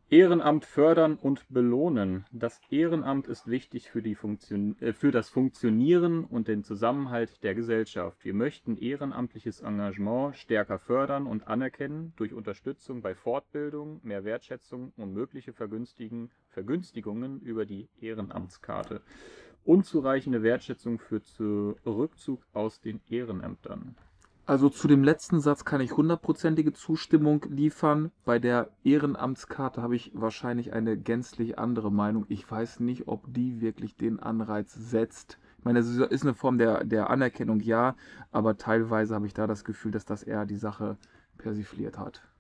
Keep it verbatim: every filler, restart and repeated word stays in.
Ehrenamt fördern und belohnen. Das Ehrenamt ist wichtig für, die Funktion, äh, für das Funktionieren und den Zusammenhalt der Gesellschaft. Wir möchten ehrenamtliches Engagement stärker fördern und anerkennen durch Unterstützung bei Fortbildung, mehr Wertschätzung und mögliche Vergünstigen, Vergünstigungen über die Ehrenamtskarte. Unzureichende Wertschätzung führt zu Rückzug aus den Ehrenämtern. Also zu dem letzten Satz kann ich hundertprozentige Zustimmung liefern. Bei der Ehrenamtskarte habe ich wahrscheinlich eine gänzlich andere Meinung. Ich weiß nicht, ob die wirklich den Anreiz setzt. Ich meine, es ist eine Form der, der Anerkennung, ja, aber teilweise habe ich da das Gefühl, dass das eher die Sache persifliert hat.